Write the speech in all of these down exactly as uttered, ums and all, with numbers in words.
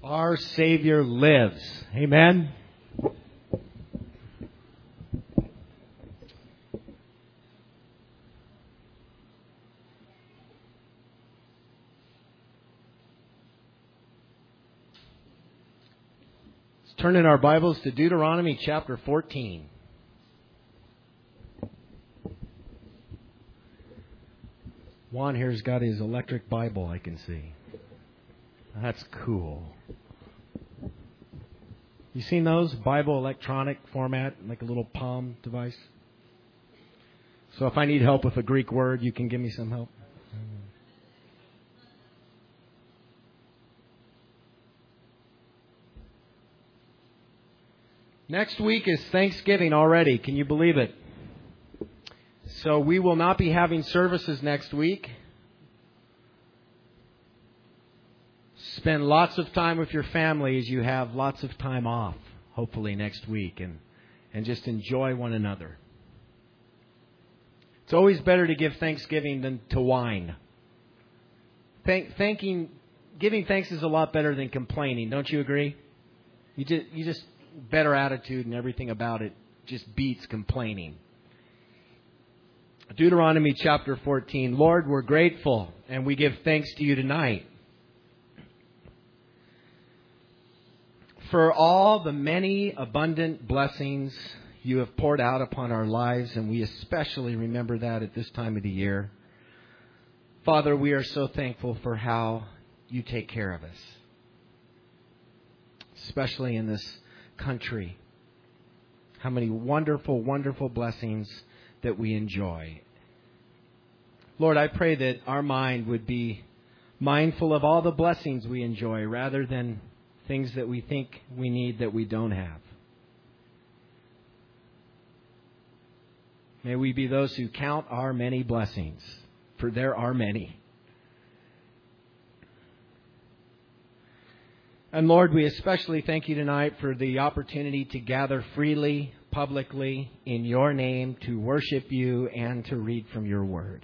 Our Savior lives. Amen. Let's turn in our Bibles to Deuteronomy chapter fourteen. Juan here's got his electric Bible, I can see. That's cool. You seen those? Bible electronic format, like a little palm device? So if I need help with a Greek word, you can give me some help? Next week is Thanksgiving already. Can you believe it? So we will not be having services next week. Spend lots of time with your family as you have lots of time off, hopefully next week, and, and just enjoy one another. It's always better to give Thanksgiving than to whine. Thank, thanking, giving thanks is a lot better than complaining. Don't you agree? You just, you just better attitude and everything about it just beats complaining. Deuteronomy chapter fourteen. Lord, we're grateful and we give thanks to you tonight for all the many abundant blessings you have poured out upon our lives, and we especially remember that at this time of the year. Father, we are so thankful for how you take care of us, especially in this country. How many wonderful, wonderful blessings that we enjoy. Lord, I pray that our mind would be mindful of all the blessings we enjoy rather than things that we think we need that we don't have. May we be those who count our many blessings, for there are many. And Lord, we especially thank you tonight for the opportunity to gather freely, publicly, in your name, to worship you and to read from your word.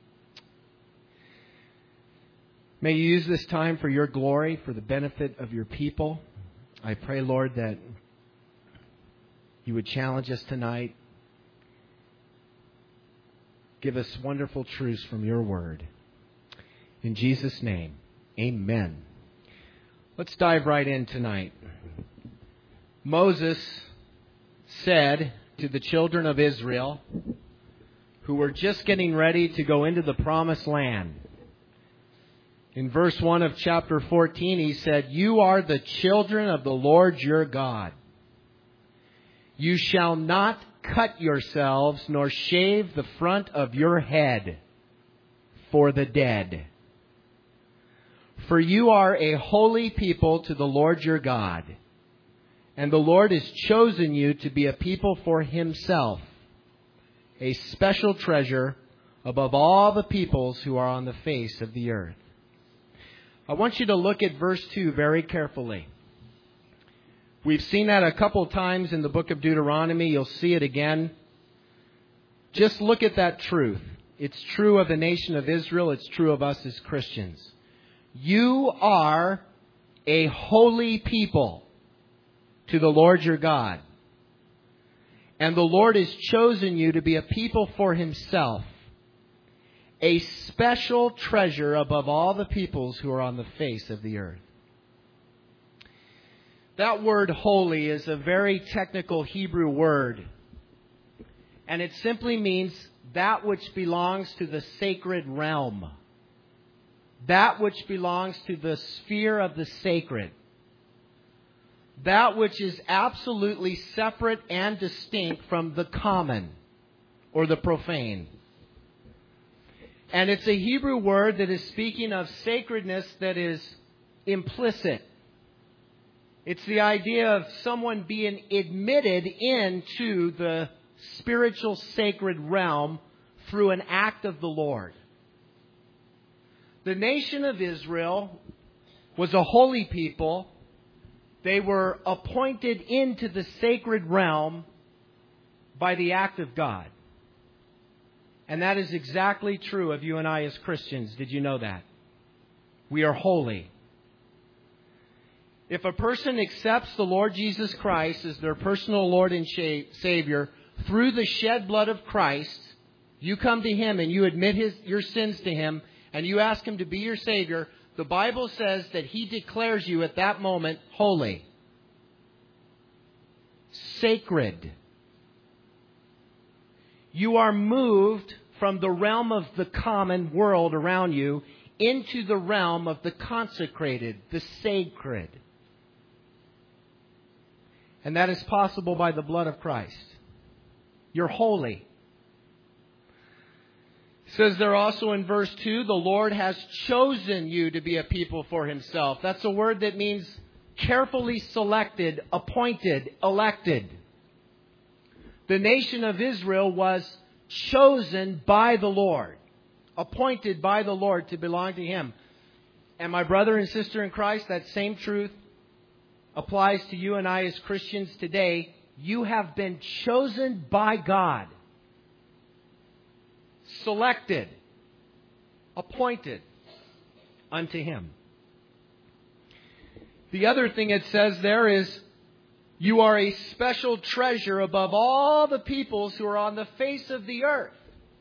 May you use this time for your glory, for the benefit of your people. I pray, Lord, that you would challenge us tonight. Give us wonderful truths from your word. In Jesus' name, amen. Let's dive right in tonight. Moses said to the children of Israel, who were just getting ready to go into the promised land, in verse one of chapter fourteen, he said, "You are the children of the Lord your God. You shall not cut yourselves, nor shave the front of your head for the dead. For you are a holy people to the Lord your God, and the Lord has chosen you to be a people for himself, a special treasure above all the peoples who are on the face of the earth." I want you to look at verse two very carefully. We've seen that a couple times in the book of Deuteronomy. You'll see it again. Just look at that truth. It's true of the nation of Israel. It's true of us as Christians. You are a holy people to the Lord your God. And the Lord has chosen you to be a people for himself, a special treasure above all the peoples who are on the face of the earth. That word holy is a very technical Hebrew word. And it simply means that which belongs to the sacred realm. That which belongs to the sphere of the sacred. That which is absolutely separate and distinct from the common or the profane. And it's a Hebrew word that is speaking of sacredness that is implicit. It's the idea of someone being admitted into the spiritual sacred realm through an act of the Lord. The nation of Israel was a holy people. They were appointed into the sacred realm by the act of God. And that is exactly true of you and I as Christians. Did you know that? We are holy. If a person accepts the Lord Jesus Christ as their personal Lord and Savior through the shed blood of Christ, you come to Him and you admit his, your sins to Him and you ask Him to be your Savior, the Bible says that He declares you at that moment holy, sacred. You are moved from the realm of the common world around you into the realm of the consecrated, the sacred. And that is possible by the blood of Christ. You're holy. It says there also in verse two, the Lord has chosen you to be a people for Himself. That's a word that means carefully selected, appointed, elected. The nation of Israel was chosen by the Lord, appointed by the Lord to belong to Him. And my brother and sister in Christ, that same truth applies to you and I as Christians today. You have been chosen by God, selected, appointed unto Him. The other thing it says there is, you are a special treasure above all the peoples who are on the face of the earth.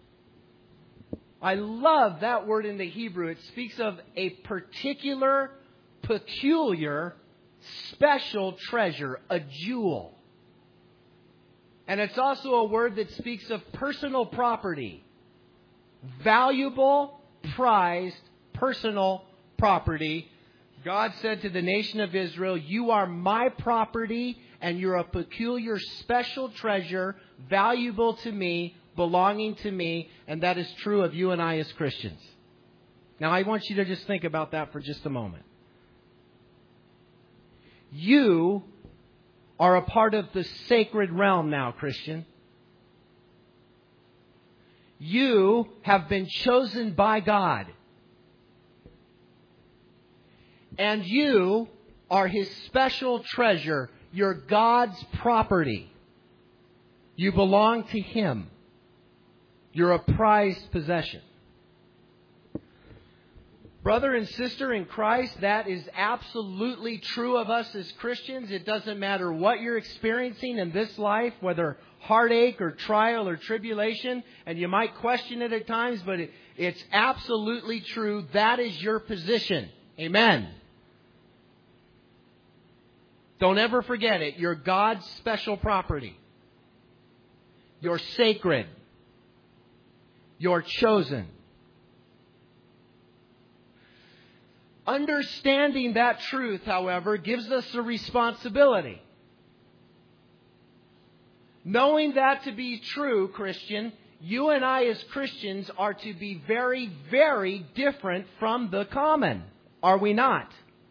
I love that word in the Hebrew. It speaks of a particular, peculiar, special treasure, a jewel. And it's also a word that speaks of personal property. Valuable, prized, personal property. God said to the nation of Israel, you are my property and you're a peculiar, special treasure, valuable to me, belonging to me. And that is true of you and I as Christians. Now, I want you to just think about that for just a moment. You are a part of the sacred realm now, Christian. You have been chosen by God. And you are His special treasure. You're God's property. You belong to Him. You're a prized possession. Brother and sister in Christ, that is absolutely true of us as Christians. It doesn't matter what you're experiencing in this life, whether heartache or trial or tribulation, and you might question it at times, but it, it's absolutely true. That is your position. Amen. Don't ever forget it. You're God's special property. You're sacred. You're chosen. Understanding that truth, however, gives us a responsibility. Knowing that to be true, Christian, you and I as Christians are to be very, very different from the common. Are we not?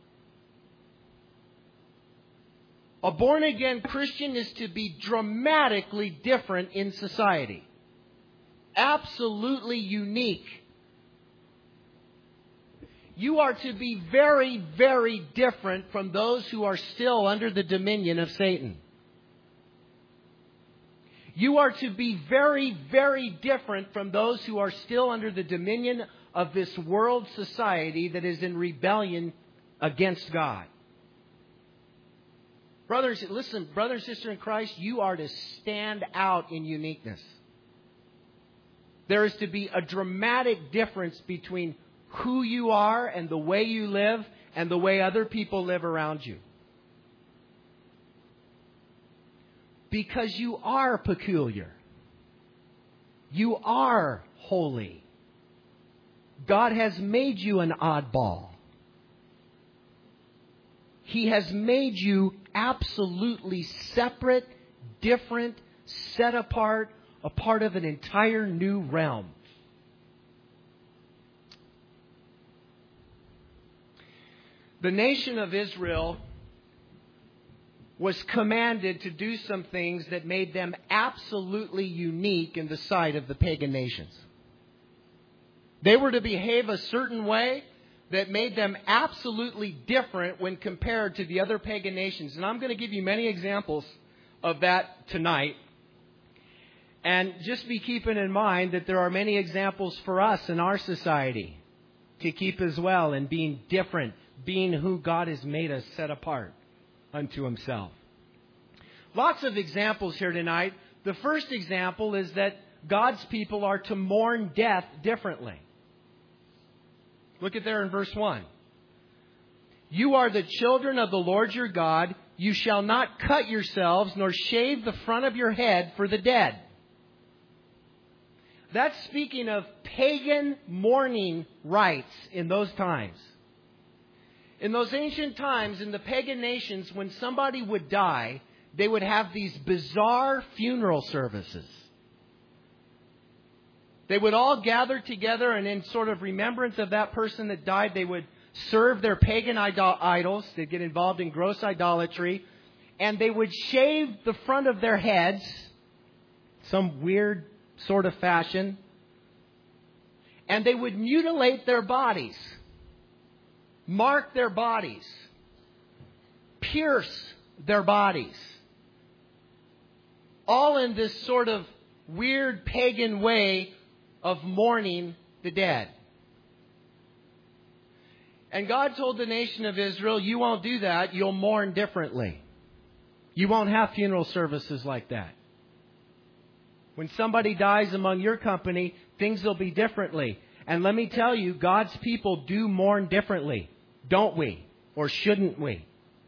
A born-again Christian is to be dramatically different in society. Absolutely unique. You are to be very, very different from those who are still under the dominion of Satan. You are to be very, very different from those who are still under the dominion of this world society that is in rebellion against God. Brothers, listen, brother and sister in Christ, you are to stand out in uniqueness. There is to be a dramatic difference between who you are and the way you live and the way other people live around you. Because you are peculiar. You are holy. God has made you an oddball. He has made you absolutely separate, different, set apart, a part of an entire new realm. The nation of Israel was commanded to do some things that made them absolutely unique in the sight of the pagan nations. They were to behave a certain way that made them absolutely different when compared to the other pagan nations. And I'm going to give you many examples of that tonight. And just be keeping in mind that there are many examples for us in our society to keep as well in being different, being who God has made us set apart unto Himself. Lots of examples here tonight. The first example is that God's people are to mourn death differently. Look at there in verse one. You are the children of the Lord your God. You shall not cut yourselves nor shave the front of your head for the dead. That's speaking of pagan mourning rites in those times. In those ancient times, in the pagan nations, when somebody would die, they would have these bizarre funeral services. They would all gather together, and in sort of remembrance of that person that died, they would serve their pagan idol- idols. They'd get involved in gross idolatry. And they would shave the front of their heads, some weird sort of fashion. And they would mutilate their bodies, mark their bodies, pierce their bodies. All in this sort of weird pagan way of mourning the dead. And God told the nation of Israel, you won't do that. You'll mourn differently. You won't have funeral services like that. When somebody dies among your company, things will be differently. And let me tell you, God's people do mourn differently. Don't we? Or shouldn't we?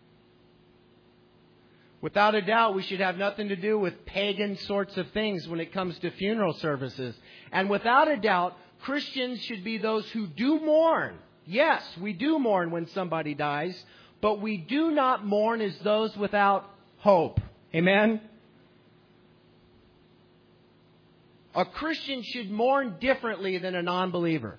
Without a doubt, we should have nothing to do with pagan sorts of things when it comes to funeral services. And without a doubt, Christians should be those who do mourn. Yes, we do mourn when somebody dies, but we do not mourn as those without hope. Amen? A Christian should mourn differently than a non-believer.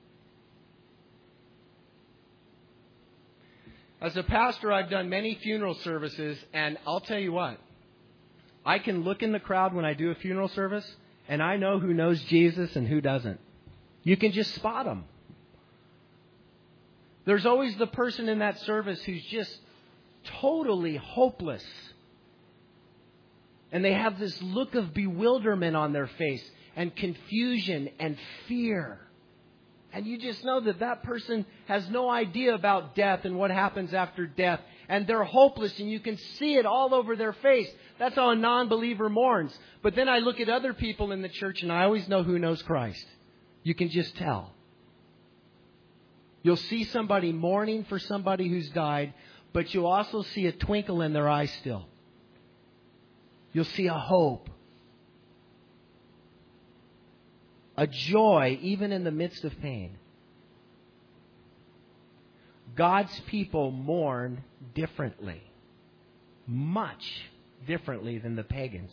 As a pastor, I've done many funeral services, and I'll tell you what, I can look in the crowd when I do a funeral service, and I know who knows Jesus and who doesn't. You can just spot them. There's always the person in that service who's just totally hopeless. And they have this look of bewilderment on their face and confusion and fear. And you just know that that person has no idea about death and what happens after death. And they're hopeless, and you can see it all over their face. That's how a non-believer mourns. But then I look at other people in the church, and I always know who knows Christ. You can just tell. You'll see somebody mourning for somebody who's died, but you'll also see a twinkle in their eye still. You'll see a hope. A joy, even in the midst of pain. God's people mourn differently. Much differently than the pagans.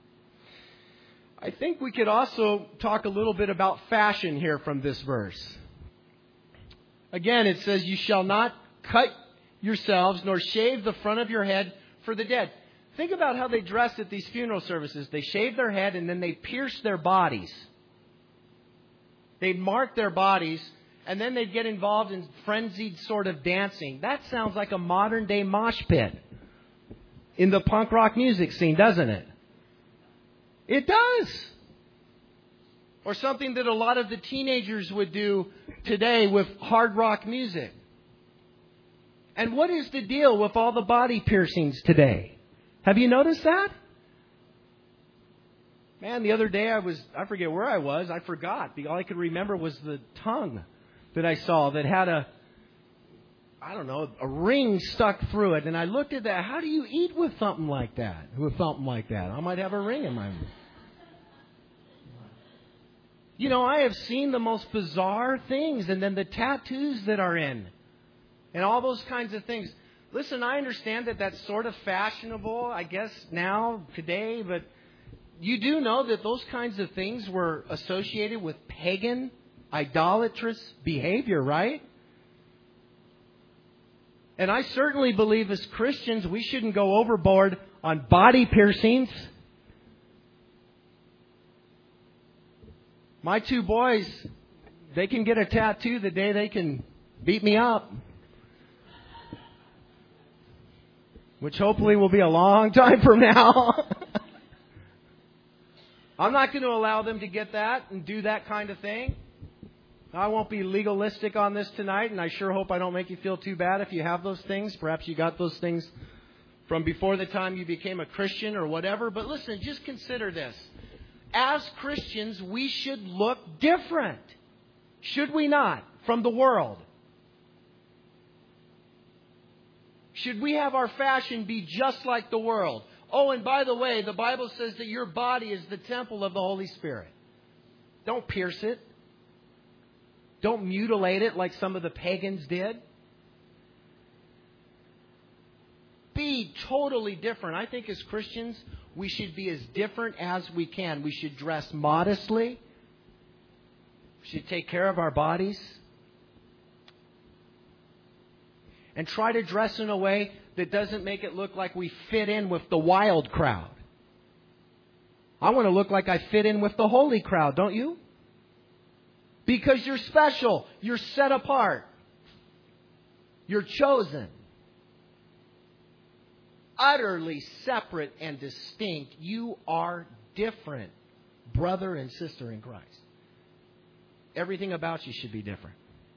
I think we could also talk a little bit about fashion here from this verse. Again, it says, you shall not cut yourselves nor shave the front of your head for the dead. Think about how they dressed at these funeral services. They shaved their head and then they pierced their bodies. They'd mark their bodies and then they'd get involved in frenzied sort of dancing. That sounds like a modern day mosh pit in the punk rock music scene, doesn't it? It does. Or something that a lot of the teenagers would do today with hard rock music. And what is the deal with all the body piercings today? Have you noticed that? Man, the other day I was, I forget where I was, I forgot. All I could remember was the tongue that I saw that had a, I don't know, a ring stuck through it. And I looked at that. How do you eat with something like that? With something like that? I might have a ring in my mouth. You know, I have seen the most bizarre things, and then the tattoos that are in, and all those kinds of things. Listen, I understand that that's sort of fashionable, I guess, now, today, but you do know that those kinds of things were associated with pagan, idolatrous behavior, right? And I certainly believe as Christians, we shouldn't go overboard on body piercings. My two boys, they can get a tattoo the day they can beat me up. Which hopefully will be a long time from now. I'm not going to allow them to get that and do that kind of thing. I won't be legalistic on this tonight, and I sure hope I don't make you feel too bad if you have those things. Perhaps you got those things from before the time you became a Christian or whatever. But listen, just consider this. As Christians, we should look different. Should we not? From the world. Should we have our fashion be just like the world? Oh, and by the way, the Bible says that your body is the temple of the Holy Spirit. Don't pierce it. Don't mutilate it like some of the pagans did. Be totally different. I think as Christians, we should be as different as we can. We should dress modestly. We should take care of our bodies. And try to dress in a way that doesn't make it look like we fit in with the wild crowd. I want to look like I fit in with the holy crowd, don't you? Because you're special. You're set apart. You're chosen. Utterly separate and distinct. You are different, brother and sister in Christ. Everything about you should be different.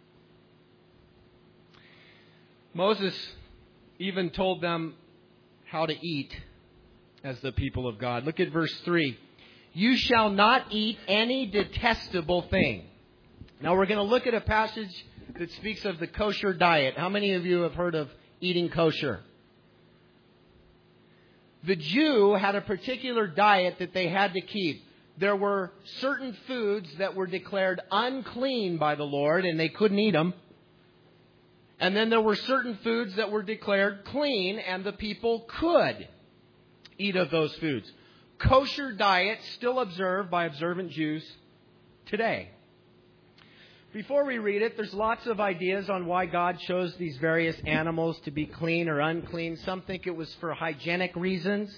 Moses even told them how to eat as the people of God. Look at verse three. You shall not eat any detestable thing. Now we're going to look at a passage that speaks of the kosher diet. How many of you have heard of eating kosher? The Jew had a particular diet that they had to keep. There were certain foods that were declared unclean by the Lord, and they couldn't eat them. And then there were certain foods that were declared clean, and the people could eat of those foods. Kosher diet still observed by observant Jews today. Before we read it, there's lots of ideas on why God chose these various animals to be clean or unclean. Some think it was for hygienic reasons.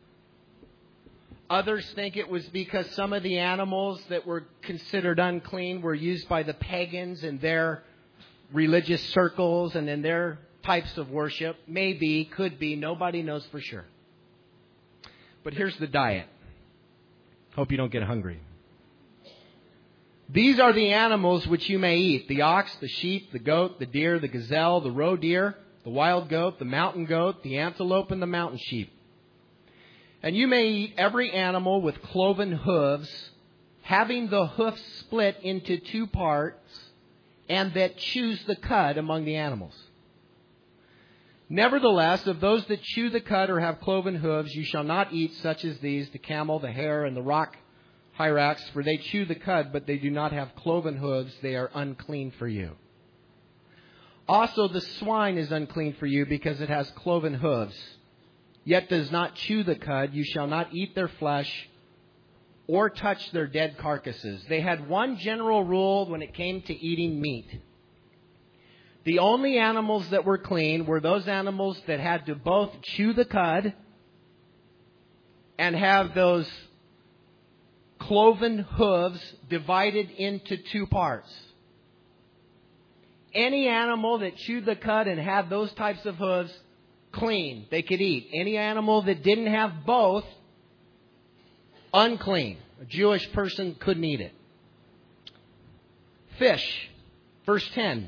Others think it was because some of the animals that were considered unclean were used by the pagans in their religious circles and in their types of worship. Maybe, could be, nobody knows for sure. But here's the diet. Hope you don't get hungry. These are the animals which you may eat: the ox, the sheep, the goat, the deer, the gazelle, the roe deer, the wild goat, the mountain goat, the antelope, and the mountain sheep. And you may eat every animal with cloven hooves, having the hoofs split into two parts, and that chews the cud among the animals. Nevertheless, of those that chew the cud or have cloven hooves, you shall not eat such as these: the camel, the hare, and the rock hyrax, for they chew the cud, but they do not have cloven hooves. They are unclean for you. Also the swine is unclean for you, because it has cloven hooves, yet does not chew the cud. You shall not eat their flesh or touch their dead carcasses. They had one general rule when it came to eating meat. The only animals that were clean were those animals that had to both chew the cud and have those cloven hooves divided into two parts. Any animal that chewed the cud and had those types of hooves, clean, they could eat. Any animal that didn't have both, unclean. A Jewish person couldn't eat it. Fish, verse ten.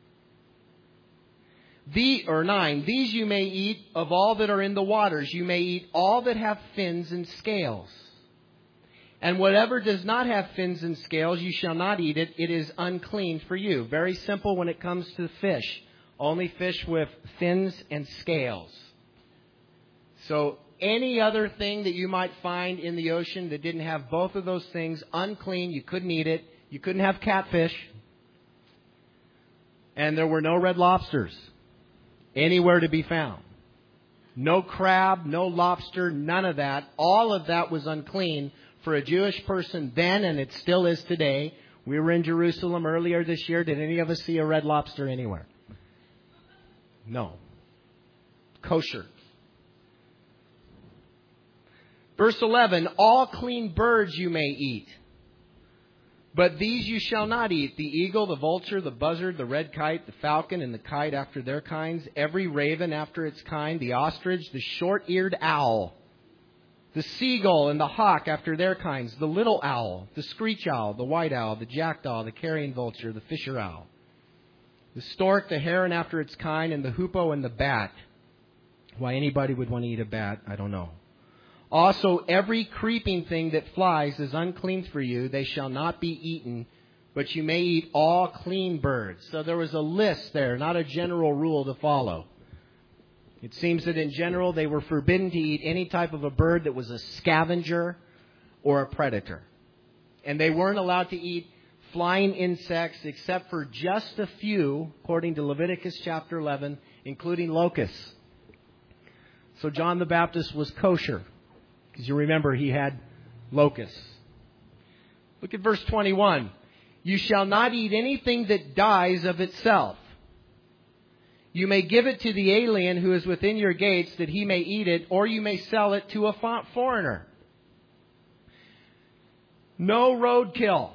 The, or nine, these you may eat of all that are in the waters. You may eat all that have fins and scales. And whatever does not have fins and scales, you shall not eat it. It is unclean for you. Very simple when it comes to fish. Only fish with fins and scales. So any other thing that you might find in the ocean that didn't have both of those things, unclean, you couldn't eat it. You couldn't have catfish. And there were no red lobsters anywhere to be found. No crab, no lobster, none of that. All of that was unclean for a Jewish person then, and it still is today. We were in Jerusalem earlier this year. Did any of us see a red lobster anywhere? No. Kosher. Verse eleven, all clean birds you may eat, but these you shall not eat: the eagle, the vulture, the buzzard, the red kite, the falcon, and the kite after their kinds, every raven after its kind, the ostrich, the short-eared owl. the seagull and the hawk after their kinds, the little owl, the screech owl, the white owl, the jackdaw, the carrion vulture, the fisher owl, the stork, the heron after its kind, and the hoopoe and the bat. Why anybody would want to eat a bat, I don't know. Also, every creeping thing that flies is unclean for you. They shall not be eaten, but you may eat all clean birds. So there was a list there, not a general rule to follow. It seems that in general they were forbidden to eat any type of a bird that was a scavenger or a predator. And they weren't allowed to eat flying insects except for just a few, according to Leviticus chapter eleven, including locusts. So John the Baptist was kosher, because you remember he had locusts. Look at verse twenty-one. You shall not eat anything that dies of itself. You may give it to the alien who is within your gates that he may eat it, or you may sell it to a foreigner. No roadkill.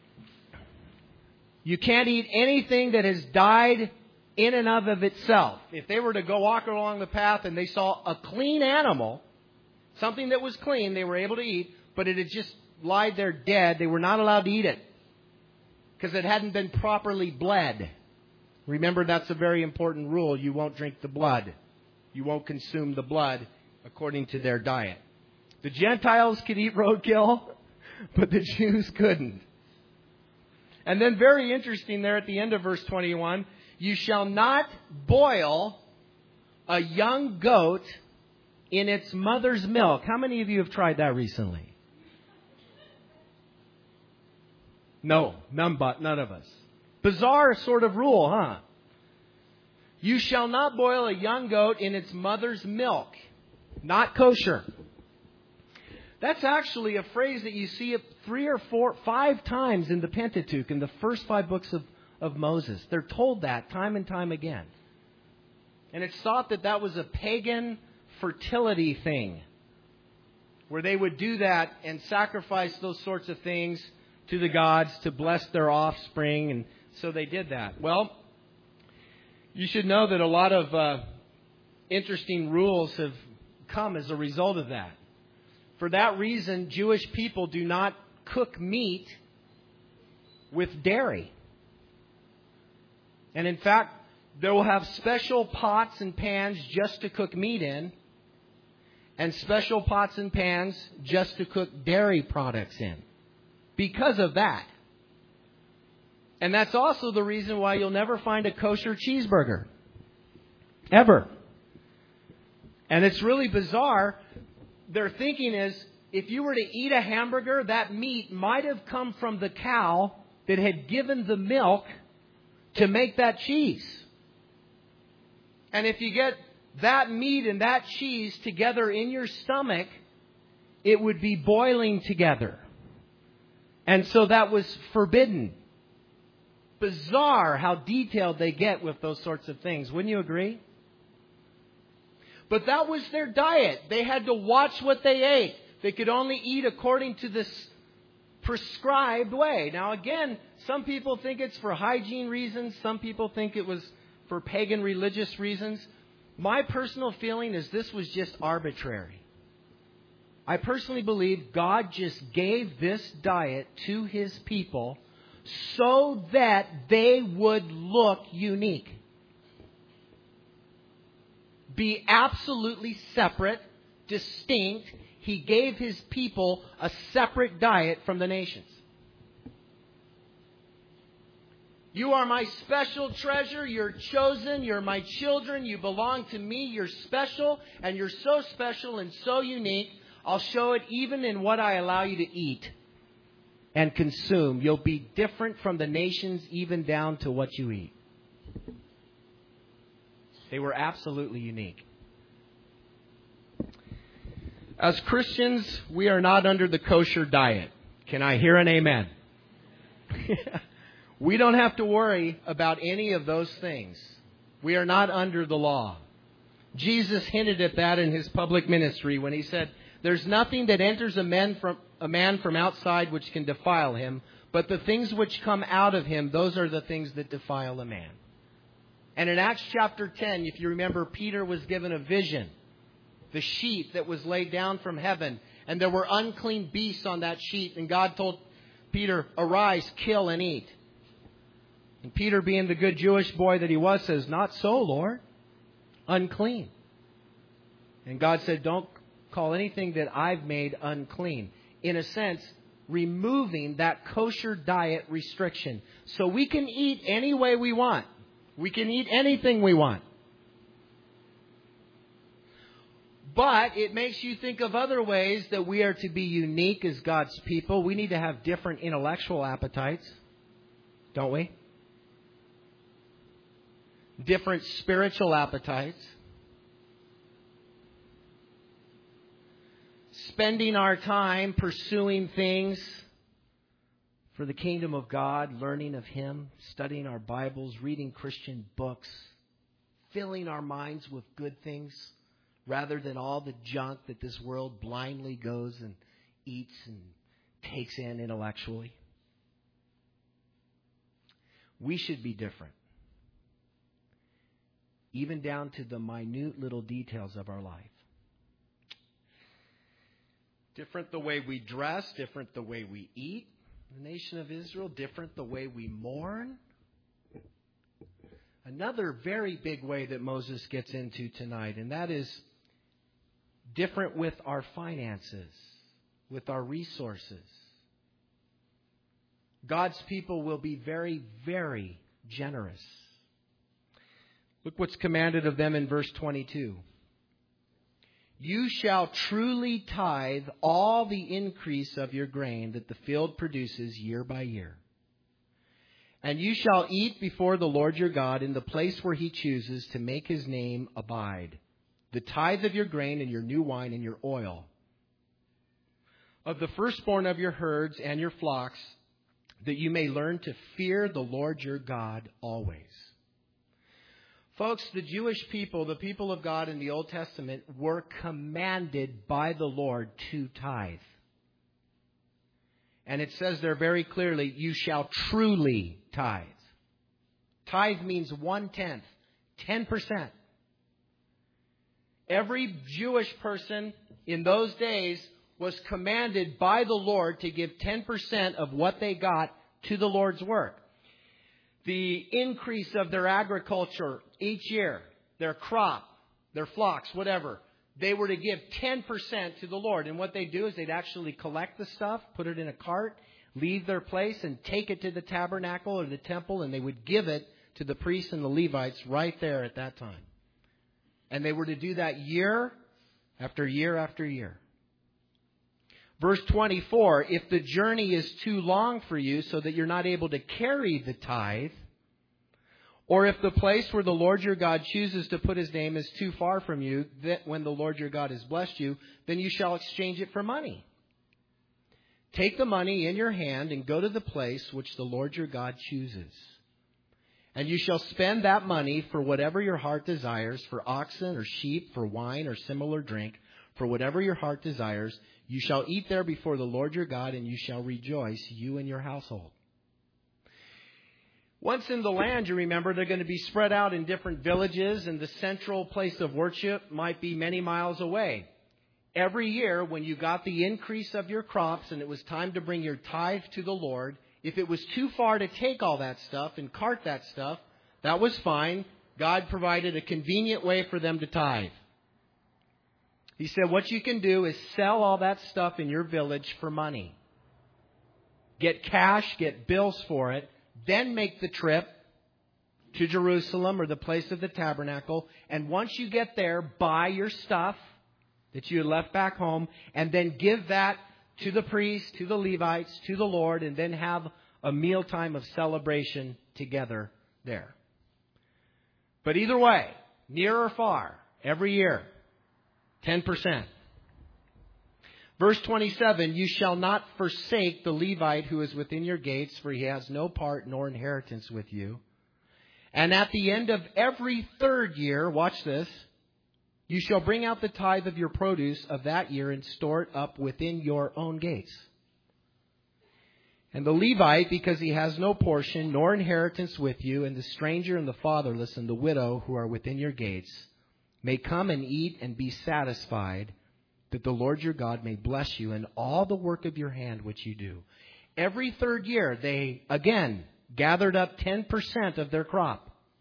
You can't eat anything that has died in and of, of itself. If they were to go walk along the path and they saw a clean animal, something that was clean, they were able to eat, but it had just lied there dead, they were not allowed to eat it because it hadn't been properly bled. Remember, that's a very important rule. You won't drink the blood. You won't consume the blood according to their diet. The Gentiles could eat roadkill, but the Jews couldn't. And then very interesting there at the end of verse twenty-one, you shall not boil a young goat in its mother's milk. How many of you have tried that recently? No, none but none of us. Bizarre sort of rule, huh? You shall not boil a young goat in its mother's milk. Not kosher. That's actually a phrase that you see three or four, five times in the Pentateuch, in the first five books of, of Moses. They're told that time and time again. And it's thought that that was a pagan fertility thing, where they would do that and sacrifice those sorts of things to the gods to bless their offspring, and so they did that. Well, you should know that a lot of uh, interesting rules have come as a result of that. For that reason, Jewish people do not cook meat with dairy. And in fact, they will have special pots and pans just to cook meat in, and special pots and pans just to cook dairy products in. Because of that. And that's also the reason why you'll never find a kosher cheeseburger. Ever. And it's really bizarre. Their thinking is, if you were to eat a hamburger, that meat might have come from the cow that had given the milk to make that cheese. And if you get that meat and that cheese together in your stomach, it would be boiling together. And so that was forbidden. Bizarre how detailed they get with those sorts of things. Wouldn't you agree? But that was their diet. They had to watch what they ate. They could only eat according to this prescribed way. Now again, some people think it's for hygiene reasons. Some people think it was for pagan religious reasons. My personal feeling is this was just arbitrary. I personally believe God just gave this diet to His people so that they would look unique. Be absolutely separate, distinct. He gave His people a separate diet from the nations. You are my special treasure. You're chosen. You're my children. You belong to me. You're special. And you're so special and so unique. I'll show it even in what I allow you to eat and consume. You'll be different from the nations, even down to what you eat. They were absolutely unique. As Christians, we are not under the kosher diet. Can I hear an amen? We don't have to worry about any of those things. We are not under the law. Jesus hinted at that in His public ministry when He said, there's nothing that enters a man from a man from outside which can defile him, but the things which come out of him, those are the things that defile a man. And in Acts chapter ten, if you remember, Peter was given a vision. the sheet that was laid down from heaven. And there were unclean beasts on that sheet. And God told Peter, arise, kill and eat. And Peter, being the good Jewish boy that he was, says, not so, Lord. Unclean. And God said, don't call anything that I've made unclean. In a sense, removing that kosher diet restriction. So we can eat any way we want. We can eat anything we want. But it makes you think of other ways that we are to be unique as God's people. We need to have different intellectual appetites, don't we? Different spiritual appetites. Spending our time pursuing things for the kingdom of God, learning of Him, studying our Bibles, reading Christian books, filling our minds with good things rather than all the junk that this world blindly goes and eats and takes in intellectually. We should be different, even down to the minute little details of our life. Different the way we dress, different the way we eat. The nation of Israel, different the way we mourn. Another very big way that Moses gets into tonight, and that is different with our finances, with our resources. God's people will be very, very generous. Look what's commanded of them in verse twenty-two. You shall truly tithe all the increase of your grain that the field produces year by year. And you shall eat before the Lord your God in the place where He chooses to make His name abide. The tithe of your grain and your new wine and your oil. Of the firstborn of your herds and your flocks, that you may learn to fear the Lord your God always. Folks, the Jewish people, the people of God in the Old Testament, were commanded by the Lord to tithe. And it says there very clearly, you shall truly tithe. Tithe means one-tenth, ten percent. Every Jewish person in those days was commanded by the Lord to give ten percent of what they got to the Lord's work. The increase of their agriculture each year, their crop, their flocks, whatever, they were to give ten percent to the Lord. And what they do is they'd actually collect the stuff, put it in a cart, leave their place, and take it to the tabernacle or the temple, and they would give it to the priests and the Levites right there at that time. And they were to do that year after year after year. Verse twenty-four, if the journey is too long for you so that you're not able to carry the tithe, or if the place where the Lord your God chooses to put His name is too far from you, that when the Lord your God has blessed you, then you shall exchange it for money. Take the money in your hand and go to the place which the Lord your God chooses. And you shall spend that money for whatever your heart desires, for oxen or sheep, for wine or similar drink, for whatever your heart desires. You shall eat there before the Lord your God, and you shall rejoice, you and your household. Once in the land, you remember, they're going to be spread out in different villages, and the central place of worship might be many miles away. Every year, when you got the increase of your crops and it was time to bring your tithe to the Lord, if it was too far to take all that stuff and cart that stuff, that was fine. God provided a convenient way for them to tithe. He said, what you can do is sell all that stuff in your village for money. Get cash, get bills for it, then make the trip to Jerusalem or the place of the tabernacle. And once you get there, buy your stuff that you had left back home, and then give that to the priests, to the Levites, to the Lord, and then have a mealtime of celebration together there. But either way, near or far, every year, ten percent. Verse twenty-seven, you shall not forsake the Levite who is within your gates, for he has no part nor inheritance with you. And at the end of every third year, watch this, you shall bring out the tithe of your produce of that year and store it up within your own gates. And the Levite, because he has no portion nor inheritance with you, and the stranger and the fatherless and the widow who are within your gates, may come and eat and be satisfied, that the Lord your God may bless you in all the work of your hand which you do. Every third year, they, again, gathered up ten percent of their crop.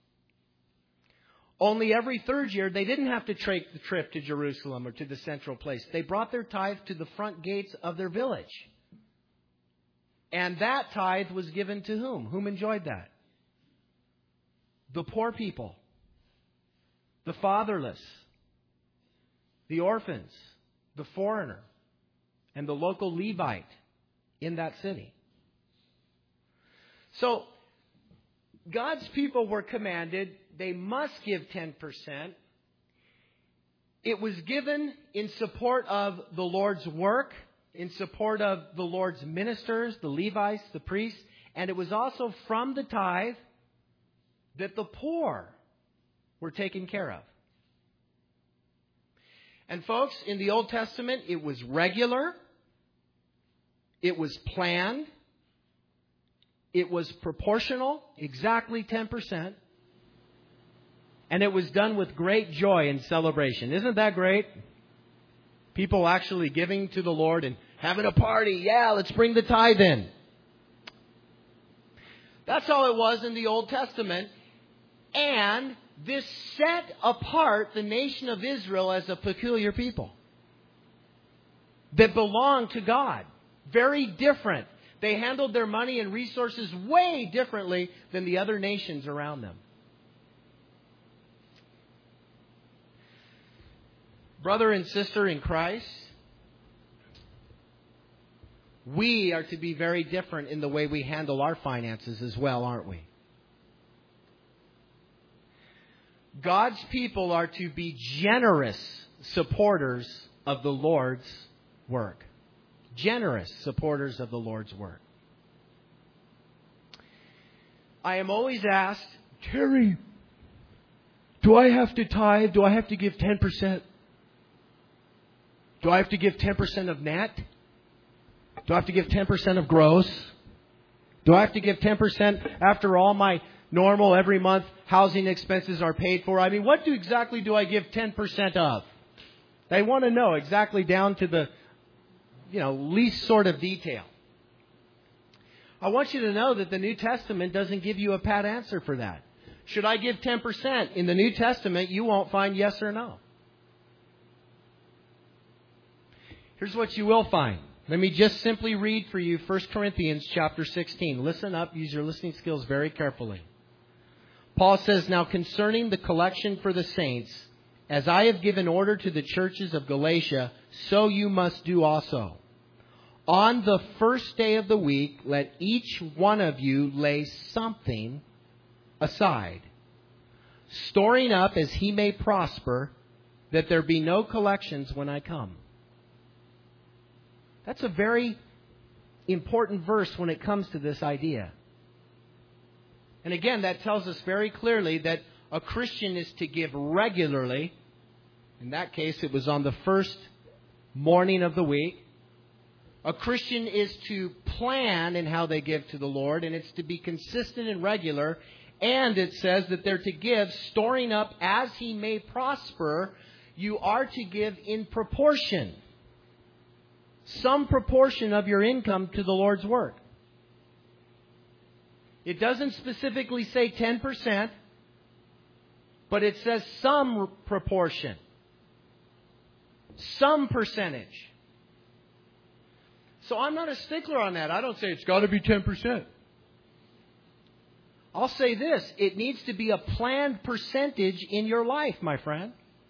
Only every third year, they didn't have to take the trip to Jerusalem or to the central place. They brought their tithe to the front gates of their village. And that tithe was given to whom? Whom enjoyed that? The poor people, the fatherless, the orphans, the foreigner, and the local Levite in that city. So, God's people were commanded, they must give ten percent. It was given in support of the Lord's work, in support of the Lord's ministers, the Levites, the priests, and it was also from the tithe that the poor were taken care of. And folks, in the Old Testament, it was regular, it was planned, it was proportional, exactly ten percent, and it was done with great joy and celebration. Isn't that great? People actually giving to the Lord and having a party. Yeah, let's bring the tithe in. That's all it was in the Old Testament. And this set apart the nation of Israel as a peculiar people that belonged to God. Very different. They handled their money and resources way differently than the other nations around them. Brother and sister in Christ, we are to be very different in the way we handle our finances as well, aren't we? God's people are to be generous supporters of the Lord's work. Generous supporters of the Lord's work. I am always asked, Terry, do I have to tithe? Do I have to give ten percent? Do I have to give ten percent of net? Do I have to give ten percent of gross? Do I have to give ten percent after all my normal every month housing expenses are paid for? I mean, what do exactly do I give ten percent of? They want to know exactly down to the, you know, least sort of detail. I want you to know that the New Testament doesn't give you a pat answer for that. Should I give ten percent? In the New Testament, you won't find yes or no. Here's what you will find. Let me just simply read for you First Corinthians chapter sixteen. Listen up. Use your listening skills very carefully. Paul says, now concerning the collection for the saints, as I have given order to the churches of Galatia, so you must do also. On the first day of the week, let each one of you lay something aside, storing up as he may prosper, that there be no collections when I come. That's a very important verse when it comes to this idea. And again, that tells us very clearly that a Christian is to give regularly. In that case, it was on the first morning of the week. A Christian is to plan in how they give to the Lord, and it's to be consistent and regular. And it says that they're to give, storing up as he may prosper. You are to give in proportion. Some proportion of your income to the Lord's work. It doesn't specifically say ten percent, but it says some proportion. Some percentage. So I'm not a stickler on that. I don't say it's got to be ten percent. I'll say this. It needs to be a planned percentage in your life, my friend.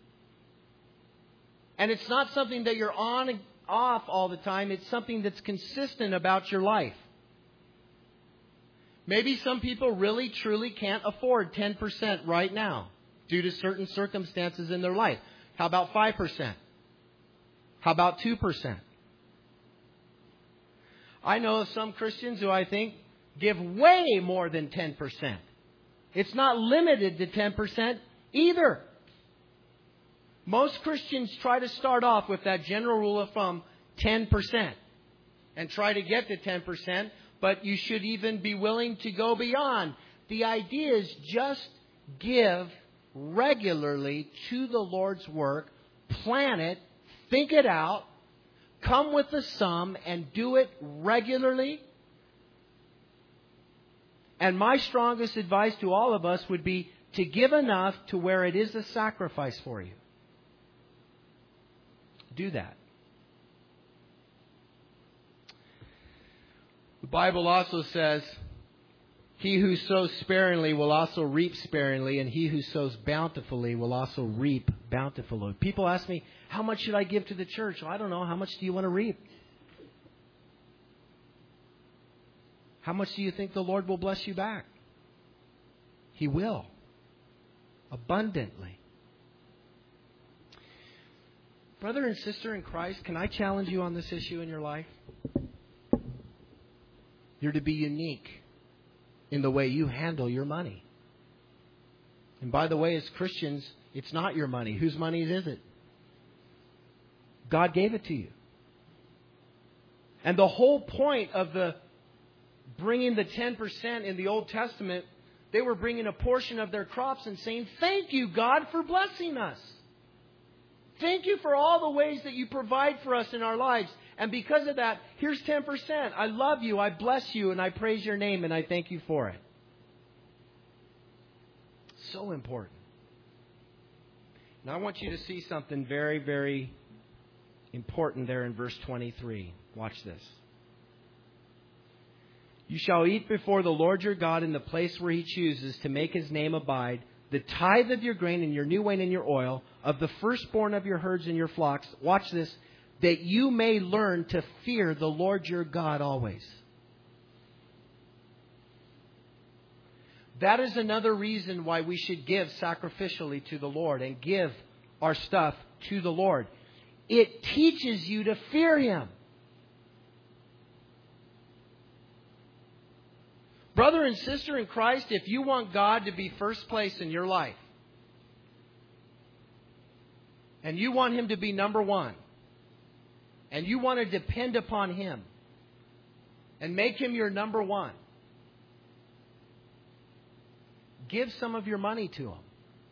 And it's not something that you're on and off all the time. It's something that's consistent about your life. Maybe some people really, truly can't afford ten percent right now due to certain circumstances in their life. How about five percent? How about two percent? I know of some Christians who I think give way more than ten percent. It's not limited to ten percent either. Most Christians try to start off with that general rule of thumb, ten percent, and try to get to ten percent, but you should even be willing to go beyond. The idea is just give regularly to the Lord's work, plan it, think it out, come with the sum, and do it regularly? And my strongest advice to all of us would be to give enough to where it is a sacrifice for you. Do that. The Bible also says, he who sows sparingly will also reap sparingly, and he who sows bountifully will also reap bountifully. People ask me, how much should I give to the church? Well, I don't know. How much do you want to reap? How much do you think the Lord will bless you back? He will. Abundantly. Brother and sister in Christ, can I challenge you on this issue in your life? You're to be unique in the way you handle your money. And by the way, as Christians, it's not your money. Whose money is it? God gave it to you. And the whole point of the bringing the ten percent in the Old Testament, they were bringing a portion of their crops and saying, thank you, God, for blessing us. Thank you for all the ways that you provide for us in our lives. And because of that, here's ten percent. I love you, I bless you, and I praise your name, and I thank you for it. So important. Now I want you to see something very, very important there in verse twenty-three. Watch this. You shall eat before the Lord your God in the place where He chooses to make His name abide, the tithe of your grain and your new wine and your oil, of the firstborn of your herds and your flocks. Watch this. That you may learn to fear the Lord your God always. That is another reason why we should give sacrificially to the Lord and give our stuff to the Lord. It teaches you to fear Him. Brother and sister in Christ, if you want God to be first place in your life, and you want Him to be number one, and you want to depend upon Him, and make Him your number one, give some of your money to Him.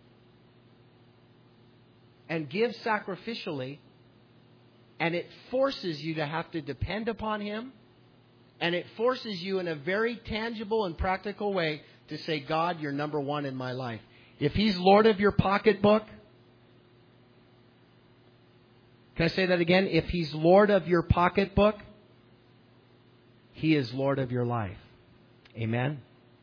And give sacrificially, and it forces you to have to depend upon Him. And it forces you in a very tangible and practical way to say, God, you're number one in my life. If He's Lord of your pocketbook, can I say that again? If He's Lord of your pocketbook, He is Lord of your life. Amen?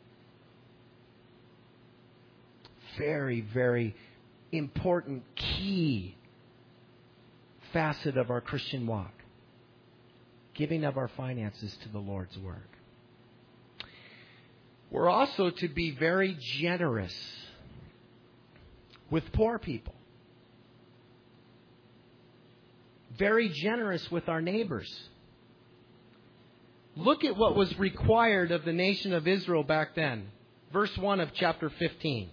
Very, very important, key facet of our Christian walk. Giving of our finances to the Lord's work. We're also to be very generous with poor people. Very generous with our neighbors. Look at what was required of the nation of Israel back then. Verse one of chapter fifteen.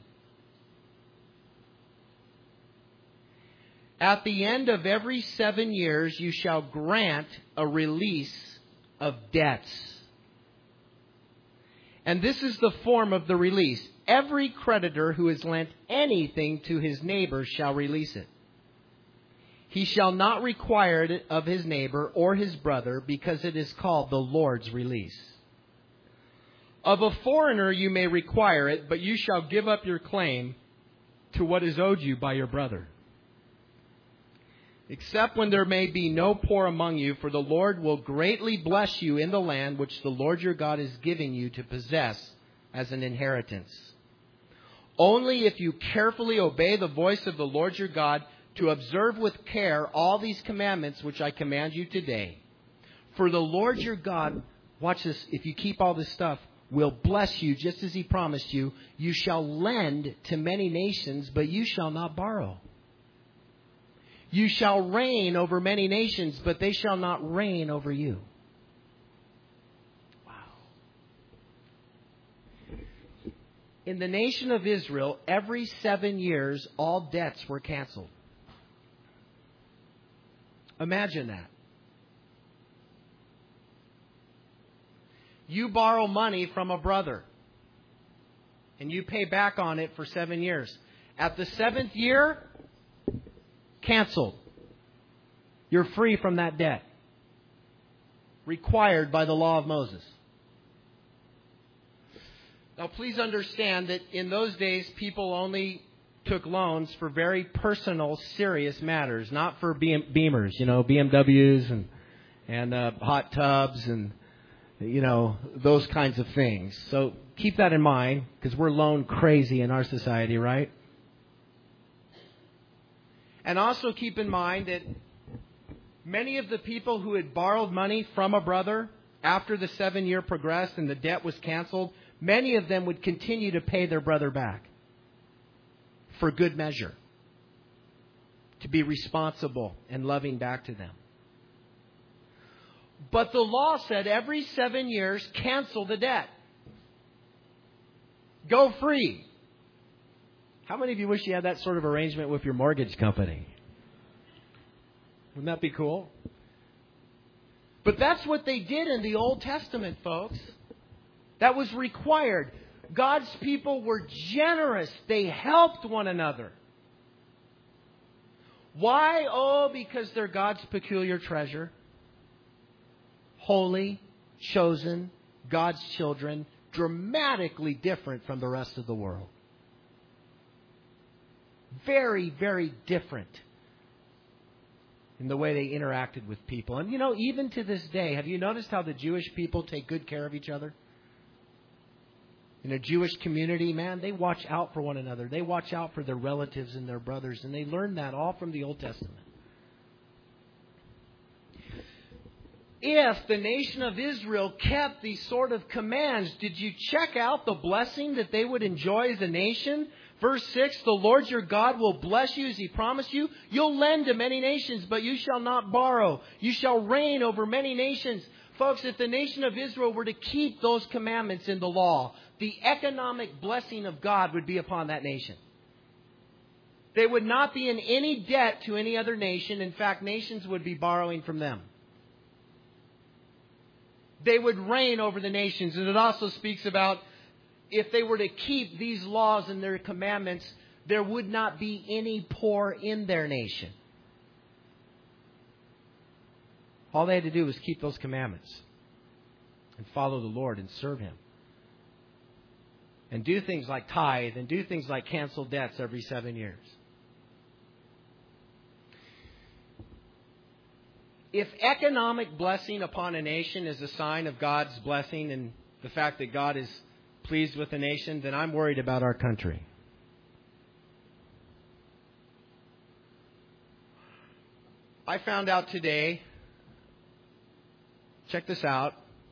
At the end of every seven years, you shall grant a release of debts. And this is the form of the release. Every creditor who has lent anything to his neighbor shall release it. He shall not require it of his neighbor or his brother, because it is called the Lord's release. Of a foreigner you may require it, but you shall give up your claim to what is owed you by your brother. Except when there may be no poor among you, for the Lord will greatly bless you in the land which the Lord your God is giving you to possess as an inheritance. Only if you carefully obey the voice of the Lord your God to observe with care all these commandments which I command you today. For the Lord your God, watch this, if you keep all this stuff, will bless you just as He promised you. You shall lend to many nations, but you shall not borrow. You shall reign over many nations, but they shall not reign over you. Wow. In the nation of Israel, every seven years, all debts were canceled. Imagine that. You borrow money from a brother, and you pay back on it for seven years. At the seventh year, canceled. You're free from that debt. Required by the law of Moses. Now, please understand that in those days, people only took loans for very personal, serious matters, not for Beamers, you know, B M Ws and and uh, hot tubs and, you know, those kinds of things. So keep that in mind, because we're loan crazy in our society, right? And also keep in mind that many of the people who had borrowed money from a brother after the seven year progressed and the debt was canceled, many of them would continue to pay their brother back for good measure, to be responsible and loving back to them. But the law said every seven years, cancel the debt. Go free. How many of you wish you had that sort of arrangement with your mortgage company? Wouldn't that be cool? But that's what they did in the Old Testament, folks. That was required. God's people were generous. They helped one another. Why? Oh, because they're God's peculiar treasure. Holy, chosen, God's children, dramatically different from the rest of the world. Very, very different in the way they interacted with people. And you know, even to this day, have you noticed how the Jewish people take good care of each other? In a Jewish community, man, they watch out for one another. They watch out for their relatives and their brothers. And they learned that all from the Old Testament. If the nation of Israel kept these sort of commands, did you check out the blessing that they would enjoy as a nation? Verse six, the Lord your God will bless you as He promised you. You'll lend to many nations, but you shall not borrow. You shall reign over many nations. Folks, if the nation of Israel were to keep those commandments in the law, the economic blessing of God would be upon that nation. They would not be in any debt to any other nation. In fact, nations would be borrowing from them. They would reign over the nations. And it also speaks about if they were to keep these laws and their commandments, there would not be any poor in their nation. All they had to do was keep those commandments and follow the Lord and serve Him. And do things like tithe and do things like cancel debts every seven years. If economic blessing upon a nation is a sign of God's blessing and the fact that God is pleased with the nation, then I'm worried about our country. I found out today, check this out,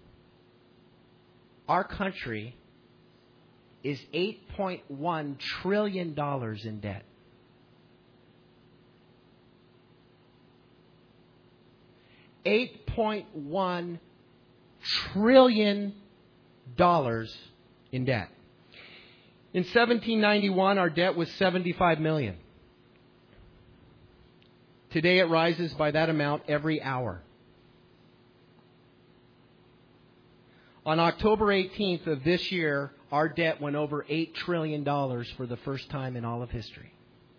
our country is eight point one trillion dollars in debt. eight point one trillion dollars in debt. In seventeen ninety-one, our debt was seventy-five million dollars. Today, it rises by that amount every hour. On October eighteenth of this year, our debt went over eight trillion dollars for the first time in all of history.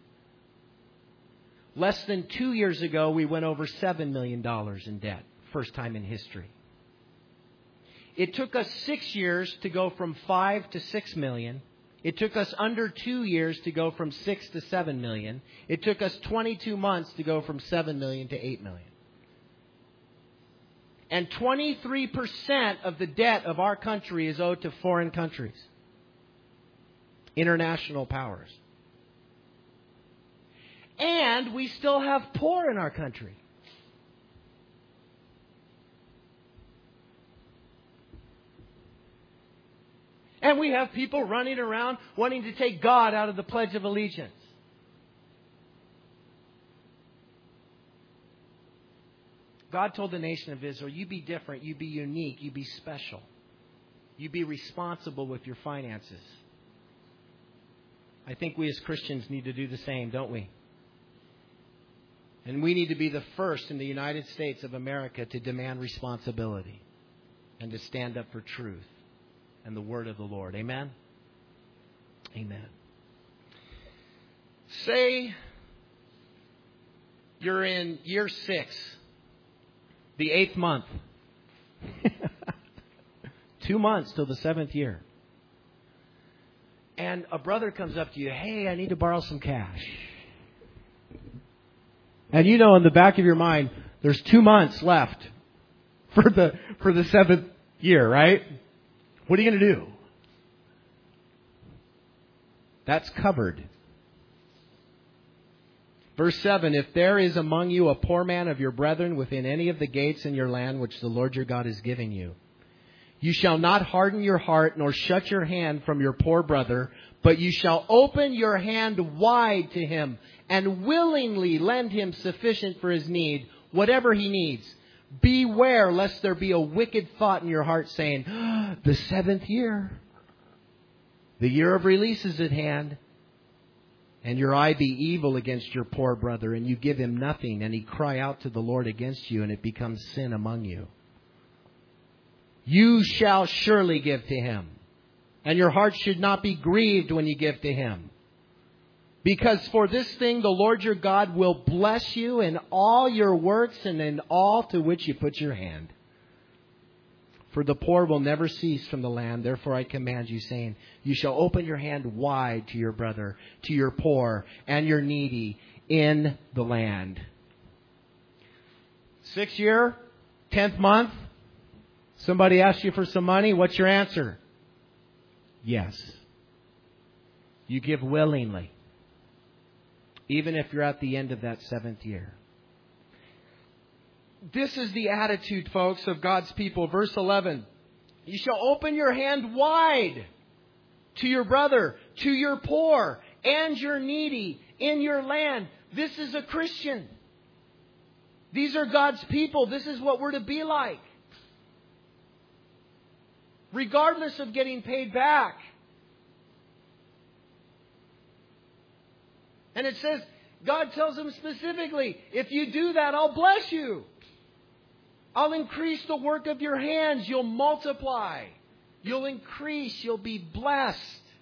Less than two years ago, we went over seven million dollars in debt. First time in history. It took us six years to go from five to six million. It took us under two years to go from six to seven million. It took us twenty-two months to go from seven million to eight million. And twenty-three percent of the debt of our country is owed to foreign countries. International powers. And we still have poor in our country. And we have people running around wanting to take God out of the Pledge of Allegiance. God told the nation of Israel, you be different, you be unique, you be special. You be responsible with your finances. I think we as Christians need to do the same, don't we? And we need to be the first in the United States of America to demand responsibility and to stand up for truth and the word of the Lord. Amen? Amen. Say you're in year six, the eighth month. Two months till the seventh year. And a brother comes up to you, hey, I need to borrow some cash. And you know in the back of your mind, there's two months left for the for the seventh year, right? What are you going to do? That's covered. Verse seven, if there is among you a poor man of your brethren within any of the gates in your land which the Lord your God is giving you, you shall not harden your heart nor shut your hand from your poor brother, but you shall open your hand wide to him and willingly lend him sufficient for his need, whatever he needs. Beware lest there be a wicked thought in your heart saying, oh, the seventh year, the year of release is at hand. And your eye be evil against your poor brother, and you give him nothing, and he cry out to the Lord against you, and it becomes sin among you. You shall surely give to him, and your heart should not be grieved when you give to him. Because for this thing the Lord your God will bless you in all your works and in all to which you put your hand. For the poor will never cease from the land. Therefore I command you, saying, you shall open your hand wide to your brother, to your poor and your needy in the land. Sixth year, tenth month. Somebody asks you for some money. What's your answer? Yes. You give willingly. Even if you're at the end of that seventh year. This is the attitude, folks, of God's people. Verse eleven. You shall open your hand wide to your brother, to your poor, and your needy in your land. This is a Christian. These are God's people. This is what we're to be like. Regardless of getting paid back. And it says, God tells them specifically, if you do that, I'll bless you. I'll increase the work of your hands. You'll multiply. You'll increase. You'll be blessed.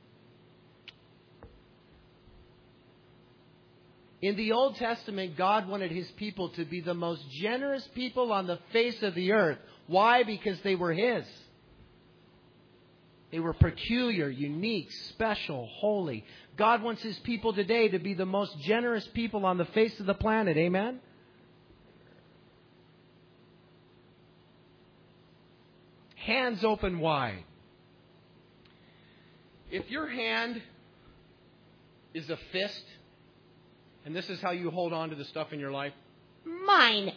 In the Old Testament, God wanted His people to be the most generous people on the face of the earth. Why? Because they were His. They were peculiar, unique, special, holy. God wants His people today to be the most generous people on the face of the planet. Amen? Hands open wide. If your hand is a fist, and this is how you hold on to the stuff in your life. Mine.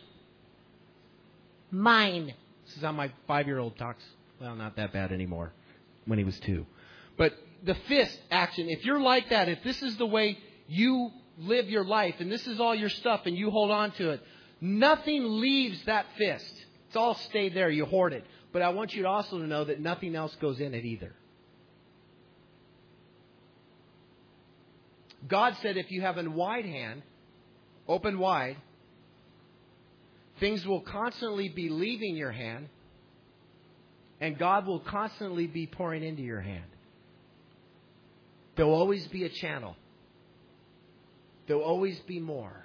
Mine. This is how my five-year-old talks. Well, not that bad anymore. When he was two. But the fist action, if you're like that, if this is the way you live your life, and this is all your stuff, and you hold on to it, nothing leaves that fist. It's all stayed there. You hoard it. But I want you to also to know that nothing else goes in it either. God said if you have a wide hand, open wide, things will constantly be leaving your hand, and God will constantly be pouring into your hand. There will always be a channel. There will always be more.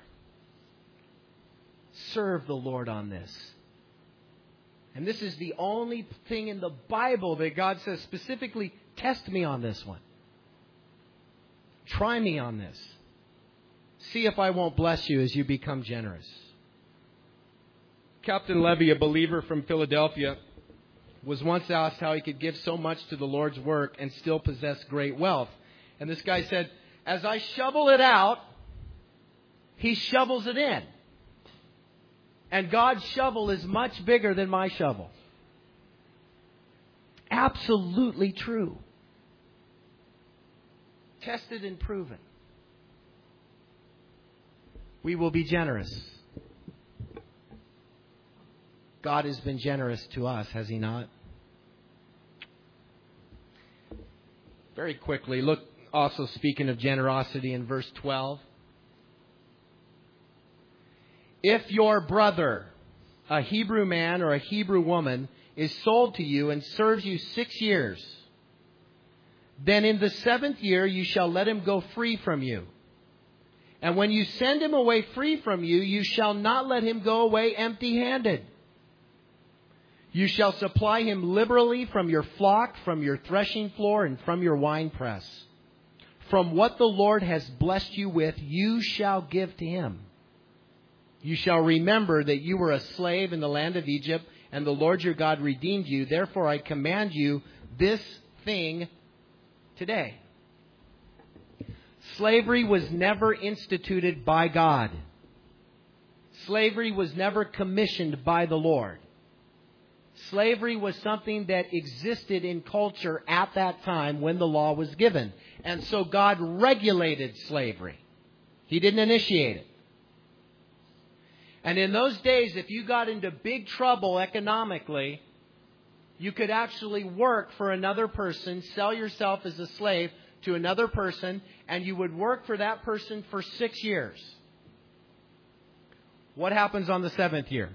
Serve the Lord on this. And this is the only thing in the Bible that God says specifically, test me on this one. Try me on this. See if I won't bless you as you become generous. Captain Levy, a believer from Philadelphia, was once asked how he could give so much to the Lord's work and still possess great wealth. And this guy said, as I shovel it out, He shovels it in. And God's shovel is much bigger than my shovel. Absolutely true. Tested and proven. We will be generous. God has been generous to us, has He not? Very quickly, look also speaking of generosity in verse twelve. If your brother, a Hebrew man or a Hebrew woman, is sold to you and serves you six years, then in the seventh year you shall let him go free from you. And when you send him away free from you, you shall not let him go away empty-handed. You shall supply him liberally from your flock, from your threshing floor, and from your winepress. From what the Lord has blessed you with, you shall give to him. You shall remember that you were a slave in the land of Egypt, and the Lord your God redeemed you. Therefore I command you this thing today. Slavery was never instituted by God. Slavery was never commissioned by the Lord. Slavery was something that existed in culture at that time when the law was given. And so God regulated slavery. He didn't initiate it. And in those days, if you got into big trouble economically, you could actually work for another person, sell yourself as a slave to another person, and you would work for that person for six years. What happens on the seventh year?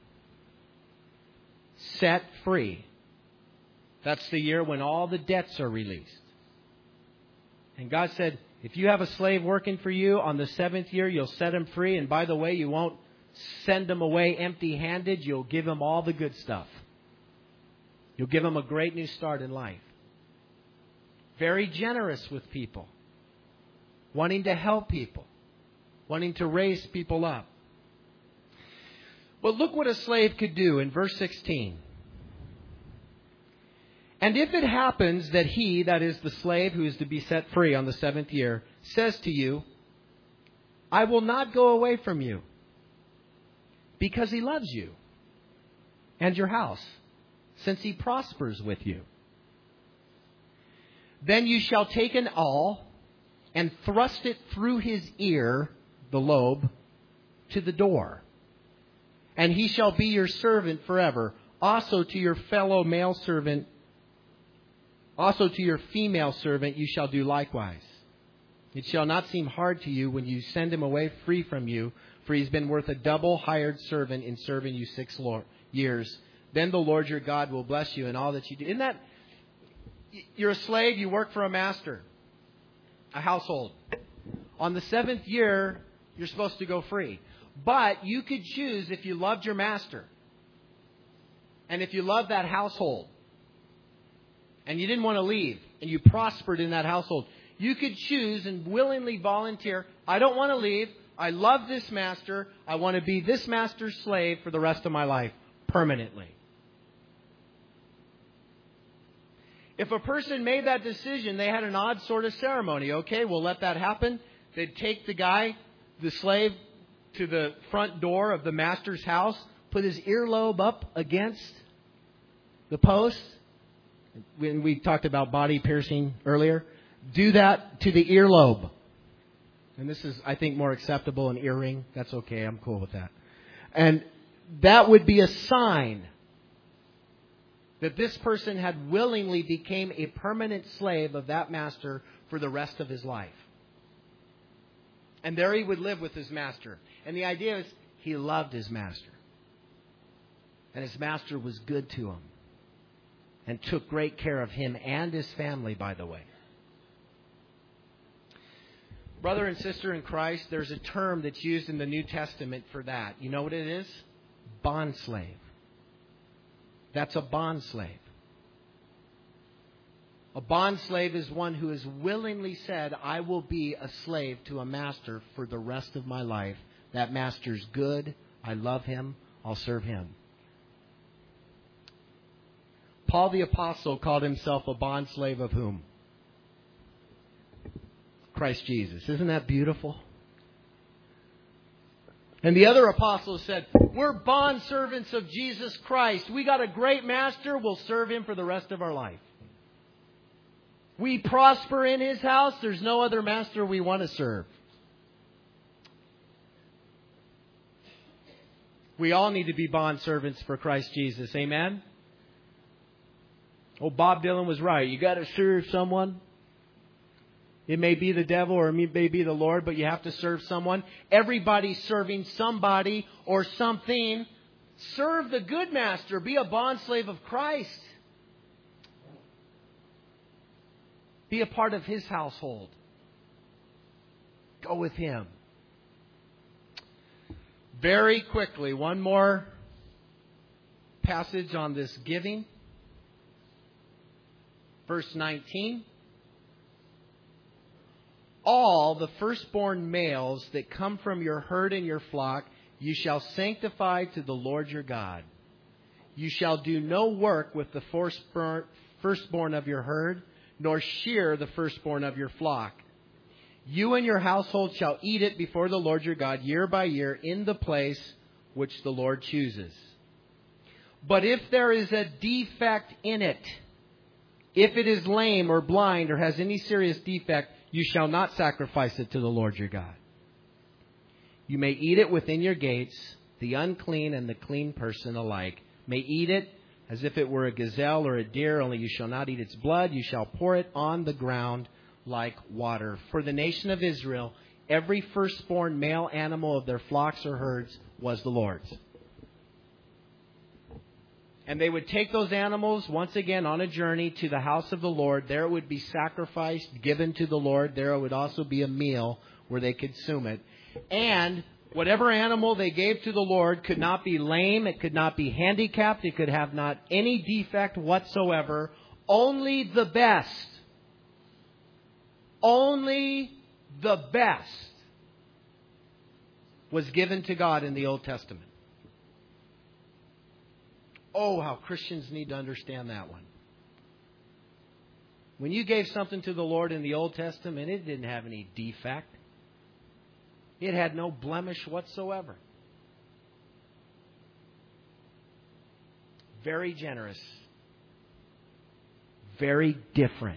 Set free. That's the year when all the debts are released. And God said, if you have a slave working for you, on the seventh year, you'll set him free. And by the way, you won't send him away empty-handed. You'll give him all the good stuff. You'll give him a great new start in life. Very generous with people. Wanting to help people. Wanting to raise people up. But look what a slave could do in verse sixteen. And if it happens that he, that is the slave who is to be set free on the seventh year, says to you, I will not go away from you, because he loves you and your house, since he prospers with you. Then you shall take an awl and thrust it through his ear, the lobe, to the door. And he shall be your servant forever. Also to your fellow male servant, also to your female servant you shall do likewise. It shall not seem hard to you when you send him away free from you, for he's been worth a double hired servant in serving you six years. Then the Lord your God will bless you in all that you do. Isn't that, you're a slave, you work for a master, a household. On the seventh year, you're supposed to go free. But you could choose if you loved your master and if you loved that household and you didn't want to leave and you prospered in that household, you could choose and willingly volunteer, I don't want to leave. I love this master. I want to be this master's slave for the rest of my life, permanently. If a person made that decision, they had an odd sort of ceremony. Okay, we'll let that happen. They'd take the guy, the slave, to the front door of the master's house, put his earlobe up against the post. When we talked about body piercing earlier, do that to the earlobe. And this is, I think, more acceptable, an earring. That's okay. I'm cool with that. And that would be a sign that this person had willingly became a permanent slave of that master for the rest of his life. And there he would live with his master. And the idea is he loved his master. And his master was good to him. And took great care of him and his family, by the way. Brother and sister in Christ, there's a term that's used in the New Testament for that. You know what it is? Bond slave. That's a bond slave. A bond slave is one who has willingly said, I will be a slave to a master for the rest of my life. That master's good. I love him. I'll serve him. Paul the Apostle called himself a bond slave of whom? Christ Jesus. Isn't that beautiful? And the other apostles said, we're bond servants of Jesus Christ. We got a great master. We'll serve him for the rest of our life. We prosper in his house. There's no other master we want to serve. We all need to be bond servants for Christ Jesus. Amen? Oh, Bob Dylan was right. You got to serve someone. It may be the devil or it may be the Lord, but you have to serve someone. Everybody's serving somebody or something. Serve the good master. Be a bondslave of Christ. Be a part of his household. Go with him. Very quickly, one more passage on this giving. Verse nineteen. All the firstborn males that come from your herd and your flock, you shall sanctify to the Lord your God. You shall do no work with the firstborn of your herd, nor shear the firstborn of your flock. You and your household shall eat it before the Lord your God year by year in the place which the Lord chooses. But if there is a defect in it, if it is lame or blind or has any serious defect, you shall not sacrifice it to the Lord your God. You may eat it within your gates. The unclean and the clean person alike may eat it as if it were a gazelle or a deer, only you shall not eat its blood. You shall pour it on the ground like water. For the nation of Israel, every firstborn male animal of their flocks or herds was the Lord's. And they would take those animals once again on a journey to the house of the Lord. There it would be sacrificed, given to the Lord. There it would also be a meal where they consume it. And whatever animal they gave to the Lord could not be lame. It could not be handicapped. It could have not any defect whatsoever. Only the best. Only the best was given to God in the Old Testament. Oh, how Christians need to understand that one. When you gave something to the Lord in the Old Testament, it didn't have any defect. It had no blemish whatsoever. Very generous. Very different.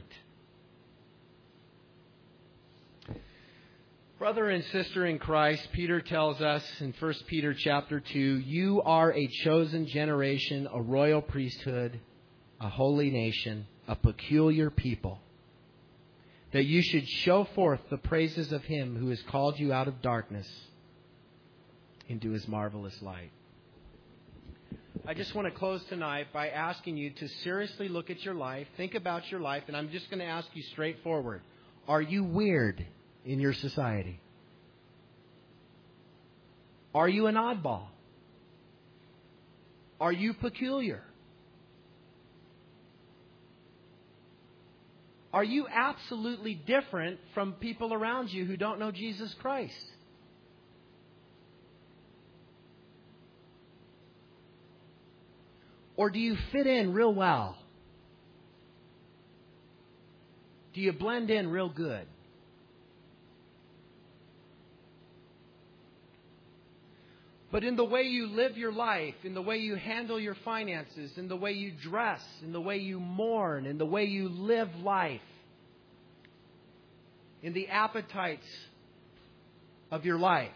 Brother and sister in Christ, Peter tells us in First Peter chapter two, you are a chosen generation, a royal priesthood, a holy nation, a peculiar people, that you should show forth the praises of Him who has called you out of darkness into His marvelous light. I just want to close tonight by asking you to seriously look at your life, think about your life, and I'm just going to ask you straightforward. Are you weird in your society? Are you an oddball? Are you peculiar? Are you absolutely different from people around you who don't know Jesus Christ? Or do you fit in real well? Do you blend in real good? But in the way you live your life, in the way you handle your finances, in the way you dress, in the way you mourn, in the way you live life, in the appetites of your life,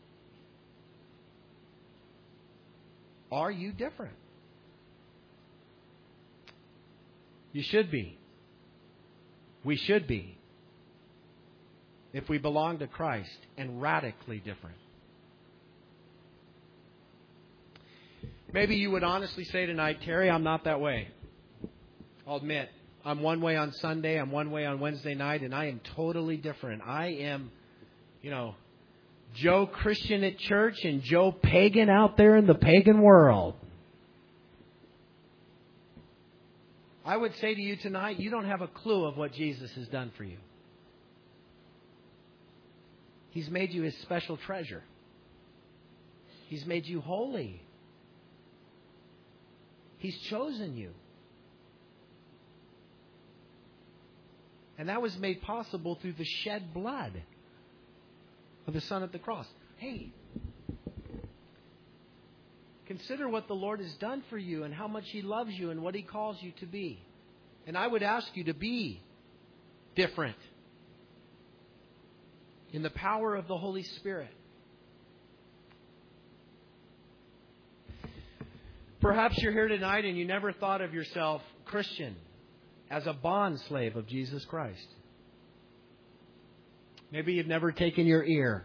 are you different? You should be. We should be. If we belong to Christ, and radically different. Maybe you would honestly say tonight, Terry, I'm not that way. I'll admit, I'm one way on Sunday, I'm one way on Wednesday night, and I am totally different. I am, you know, Joe Christian at church and Joe Pagan out there in the pagan world. I would say to you tonight, you don't have a clue of what Jesus has done for you. He's made you His special treasure. He's made you holy. He's chosen you. And that was made possible through the shed blood of the Son at the cross. Hey, consider what the Lord has done for you and how much He loves you and what He calls you to be. And I would ask you to be different in the power of the Holy Spirit. Perhaps you're here tonight and you never thought of yourself Christian, as a bond slave of Jesus Christ. Maybe you've never taken your ear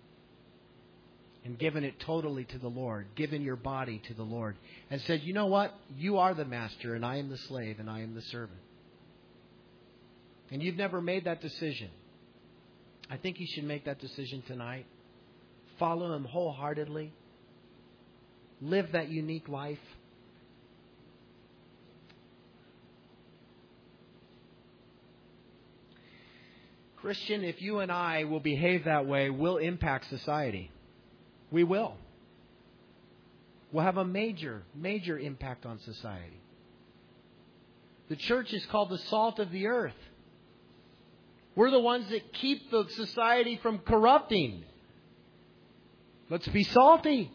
and given it totally to the Lord, given your body to the Lord, and said, you know what? You are the master and I am the slave and I am the servant. And you've never made that decision. I think you should make that decision tonight. Follow Him wholeheartedly. live that unique life? Christian, if you and I will behave that way, we'll impact society. We will. We'll have a major, major impact on society. The church is called the salt of the earth. We're the ones that keep the society from corrupting. Let's be salty.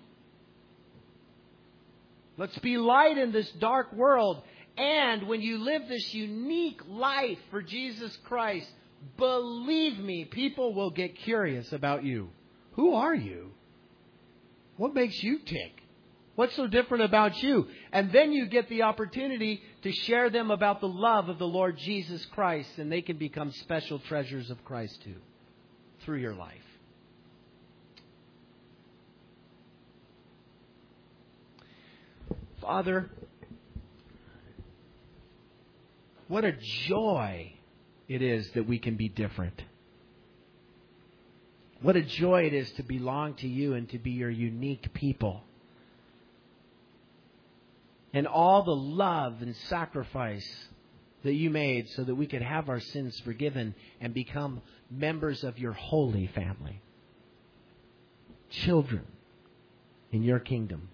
Let's be light in this dark world. And when you live this unique life for Jesus Christ, believe me, people will get curious about you. Who are you? What makes you tick? What's so different about you? And then you get the opportunity to share them about the love of the Lord Jesus Christ, and they can become special treasures of Christ too, through your life. Father, what a joy it is that we can be different. What a joy it is to belong to you and to be your unique people. And all the love and sacrifice that you made so that we could have our sins forgiven and become members of your holy family. Children in your kingdom.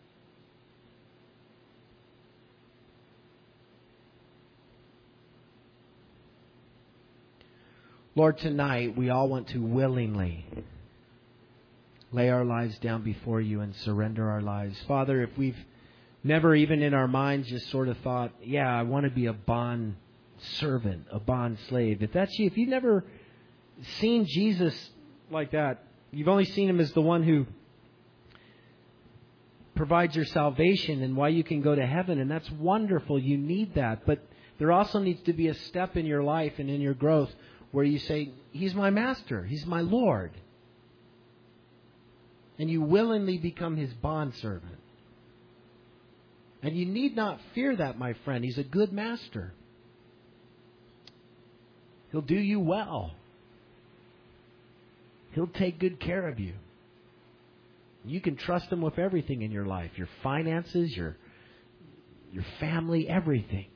Lord, tonight we all want to willingly lay our lives down before you and surrender our lives. Father, if we've never even in our minds just sort of thought, yeah, I want to be a bond servant, a bond slave. If that's you, if you've never seen Jesus like that, you've only seen him as the one who provides your salvation and why you can go to heaven, and that's wonderful. You need that. But there also needs to be a step in your life and in your growth where you say, He's my master, He's my Lord. And you willingly become His bondservant. And you need not fear that, my friend. He's a good master. He'll do you well. He'll take good care of you. You can trust Him with everything in your life. Your finances, your, your family, everything.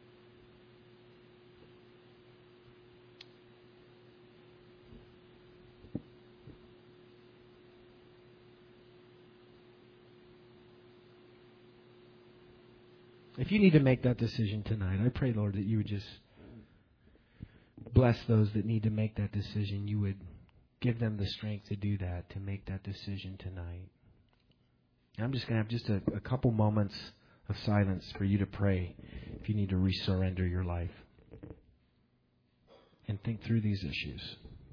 If you need to make that decision tonight, I pray, Lord, that you would just bless those that need to make that decision. You would give them the strength to do that, to make that decision tonight. I'm just going to have just a, a couple moments of silence for you to pray if you need to resurrender your life and think through these issues.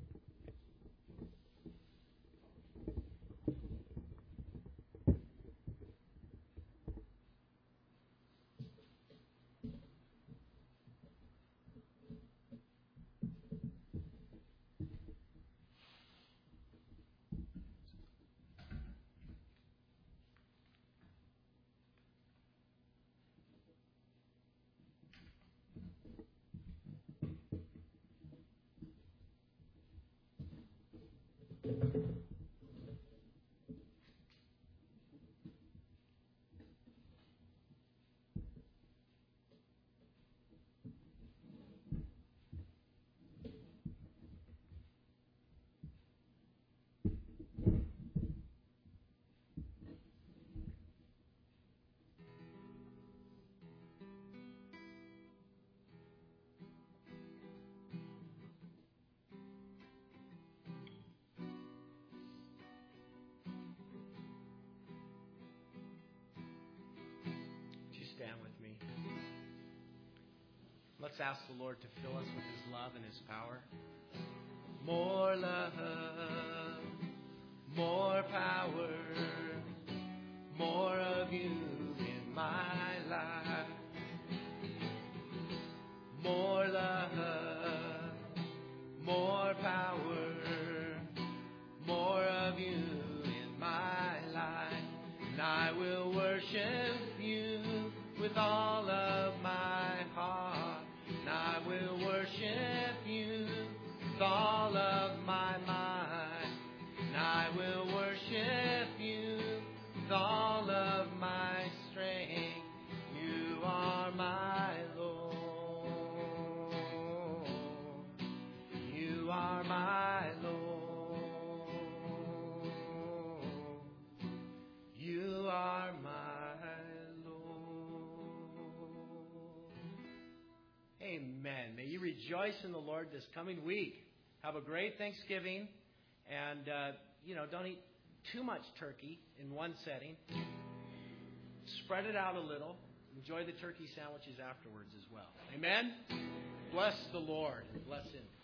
Stand with me. Let's ask the Lord to fill us with His love and His power. More love, more power, more of you in my life. More love, more power, more of you in my life. And I will worship you with all of my heart, and I will worship you with all of my mind, and I will worship you with all of Amen. May you rejoice in the Lord this coming week. Have a great Thanksgiving. And, uh, you know, don't eat too much turkey in one setting. Spread it out a little. Enjoy the turkey sandwiches afterwards as well. Amen. Bless the Lord. Bless Him.